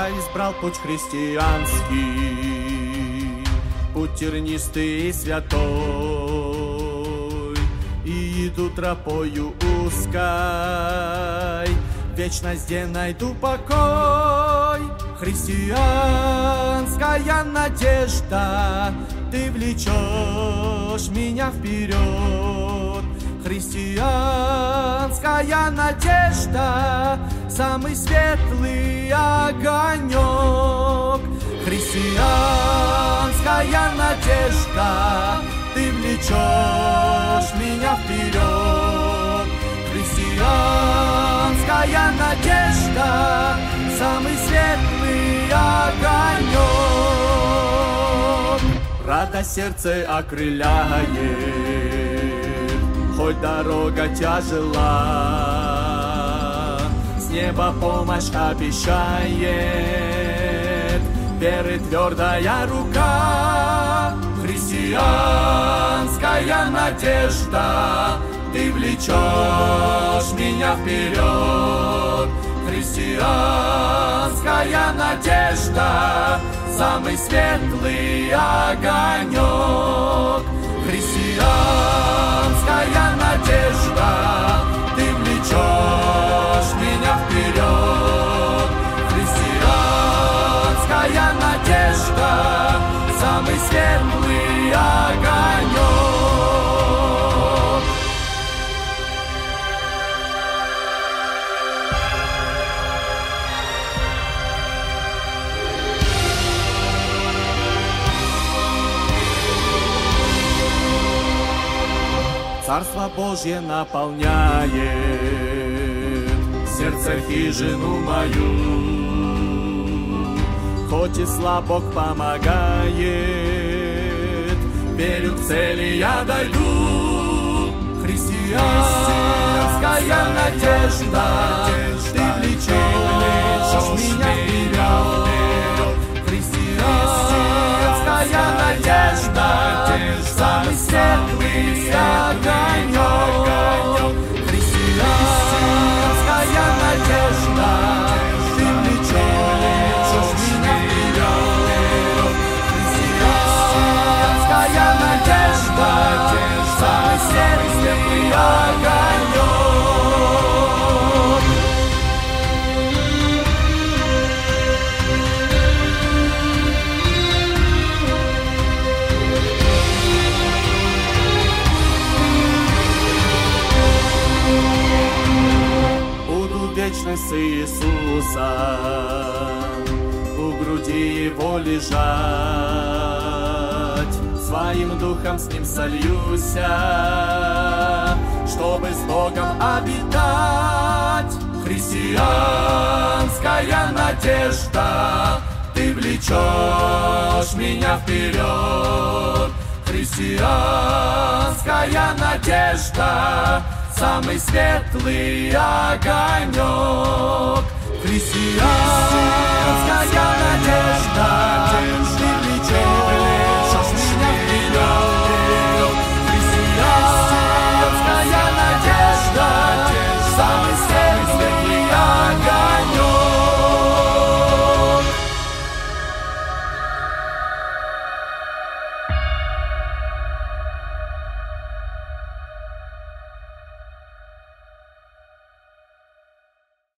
Я избрал путь христианский, путь тернистый и святой, и иду тропою узкой, вечность, где найду покой. Христианская надежда, ты влечешь меня вперед. Христианская надежда, самый светлый огонек. Христианская надежда, ты влечешь меня вперед. Христианская надежда, самый светлый огонек. Радость сердце окрыляет, хоть дорога тяжела, с неба помощь обещает веры твердая рука. Христианская надежда, ты влечешь меня вперед. Христианская надежда, самый светлый огонек. Христианская надежда, ты влечешь меня вперед. Христианская надежда, самый светлый огонек. Царство Божье наполняет сердце хижину мою, хоть и слаб, Бог помогает, верю, к цели я дойду. Христианская надежда, ты влечешь меня вперед. Христианская надежда, самый светлый огонек. Христианская надежда, ты влечешь меня вперед. Христианская надежда, самый светлый огонек. Вечность с Иисусом, у груди Его лежать, своим духом с Ним сольюся, чтобы с Богом обитать. Христианская надежда, ты влечешь меня вперед. Христианская надежда, самый светлый огонек. Христианская надежда,